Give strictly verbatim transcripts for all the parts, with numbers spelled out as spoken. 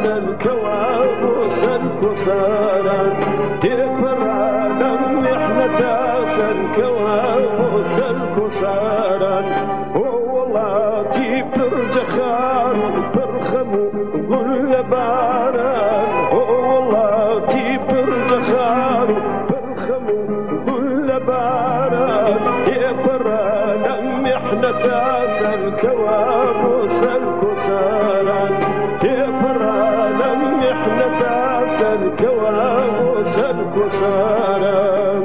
سەرکەوە بۆ سەرکۆساران تێپەڕانم میحنەتە سەرکەوە بۆ سەرکۆساران بۆ وڵاتی پڕجەخان و پڕخەم و گوڵ لە باران بۆ وڵاتی پڕجەخان و پڕخەم و گوڵ لە باران تێپەڕانم میحنەتە سەرکەوە بۆ سەرکۆساران تێپەڕانم میحنەتە سەرکەوە بۆ سەرکۆساران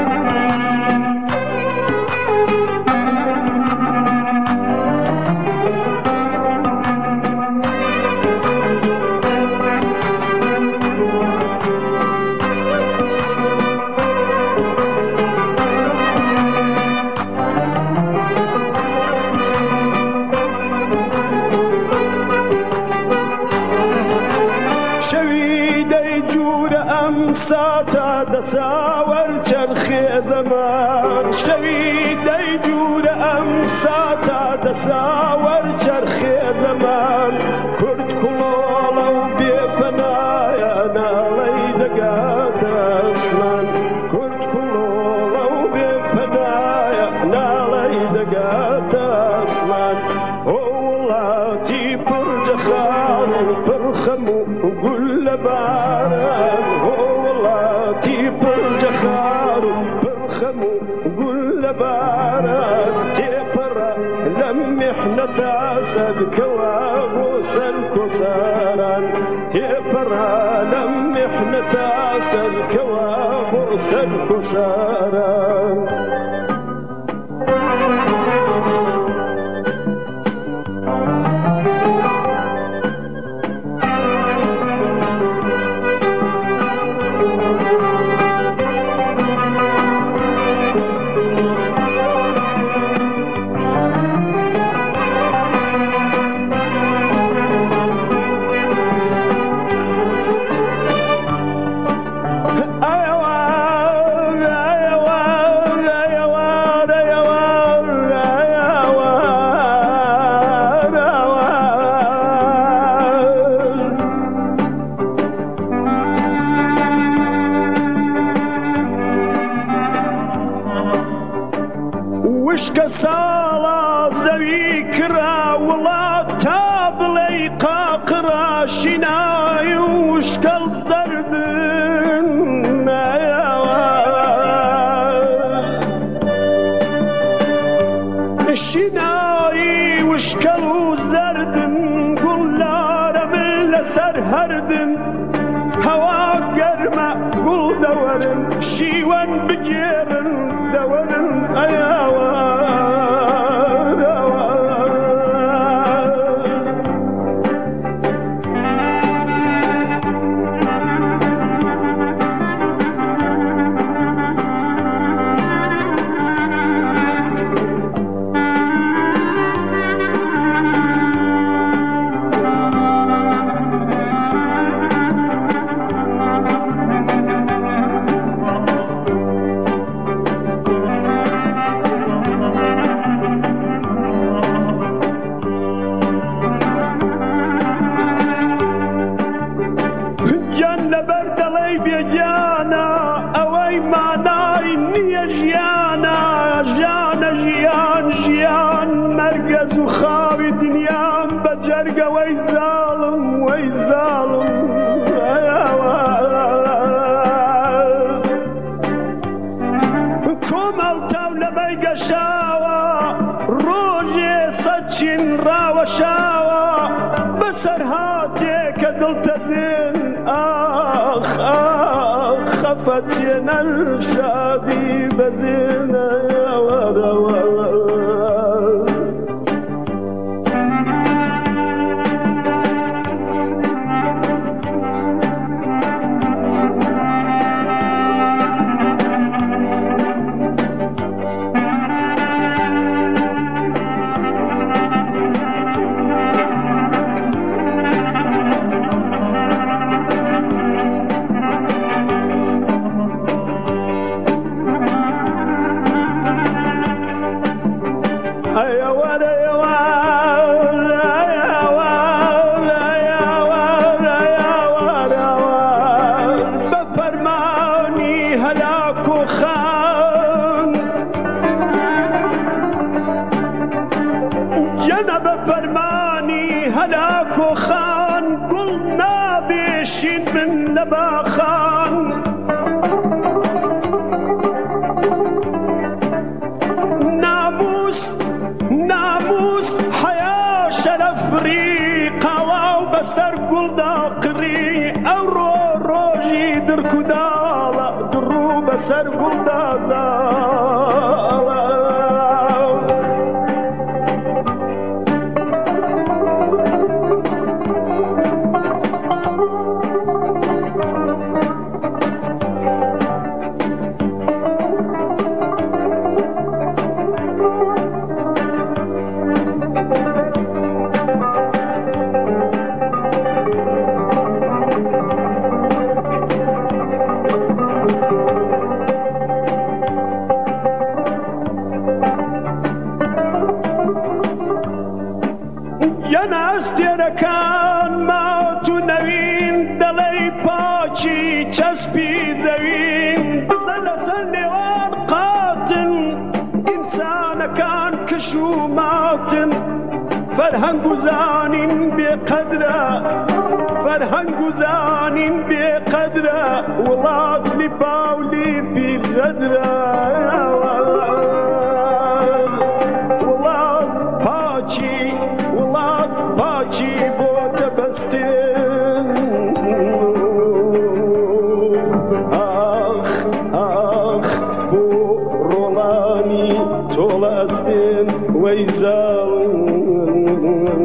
ساتا دەساوەر چەرخێ زەمان شەوی دەی جوورە ئەم ساتا دەساوەر چەرخێ زەمان کورد کوڵۆڵە و بێپەنایە ناڵەی دەگاتە ئەسمان کورد کوڵۆڵە و بێپەنایە ناڵەی دەگاتە ئەسمان ئۆ وڵاتی پڕجەخان و پڕخەم و گوڵ لە باران پڕجەخان و پڕخەم و گوڵ لە باران تێپەڕە لەم میحنەتە سەرکەوە بۆ سەرکۆساران تێپەڕە لەم میحنەتە سەرکەوە بۆ سەرکۆساران وشکە ساڵە زەوی کرا وڵات تا بڵێی قاقڕا شینای و وشکەڵ دەردن شینایی وشکەڵ و زەردن گوڵارە من لەسەر هەردن هەوا گەرمە گوڵ دەوەرن شیوەن بگێرن دەوەرن ئەیاوە بێگیانە ئەوەی مانای نییە ژیانە ژیانە ژیان ژیان مەرگەز و خاوی دنیام بە جەرگەوەی زاڵم وەی زاڵم کۆمەڵ تاو لەبەی گەشاوە ڕۆژێ سەد چین ڕاوەشاوە بەسەر هاتێ کە دڵتەزێن ئاخ ئاخ خەفەتێنە شادی بەزێنە خان قلنا بيشين من لباخان ناموس ناموس حياة شرف ريقا واو بسر قل داقري او رو روجي دركو دالا درو بسر قل دالا ناس تێرەکان ماوەت و نەوین دەڵێی پاچی چەسپی زەوین بزە لەسەر نێوان قاتن ئینسانەکان کش و ماتن فەرهەنگ و زانین بێقەدرە فەرهەنگ و زانین بێقەدرە وڵات لیپا و لیپی غەدرە وڵات پاچی باچی بۆ تەبەستن ئاخ ئاخ بۆ ڕۆڵانی تۆڵە ئەستن وەی زاڵم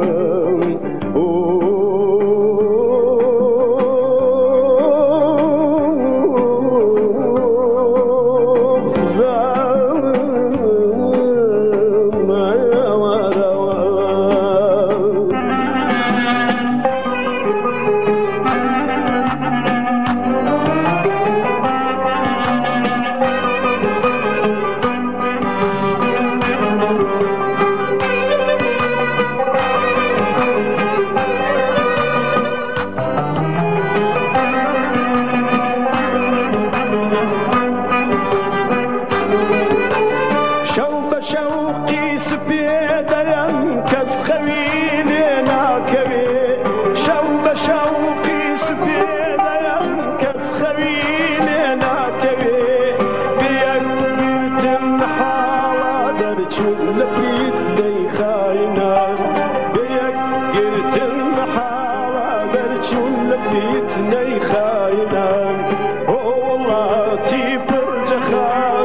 شەوقی سپێدەیەم کەس خەوی لێ ناکەوێ شەو بە شەوقی سپێدەیەم کەس خەوی لێ ناکەوێ بەیەکگرتن حاڵا دەرچوون لە پیت دەیخاینان بەیەکگرتن حاڵا دەرچوون لە پیت نەیخاینان وڵاتی پڕجەخاو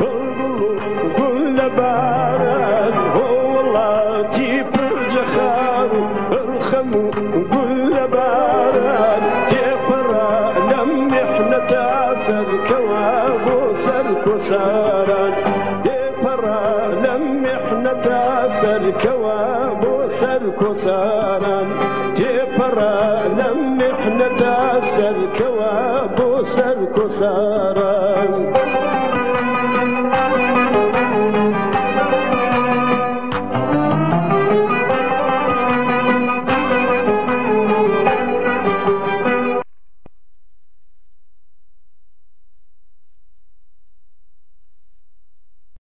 باران وڵاتی پڕجەخاو ڕخەم و گول لە باران تێپەڕا لەم میحنەتە سەرکەوە بۆ سەر کۆساران تێپەڕا لەم میحنەتە سەرکەوە بۆ سەر کۆساران تێپەڕا لەم میحنەتە سەرکەوە بۆ سەر کۆساران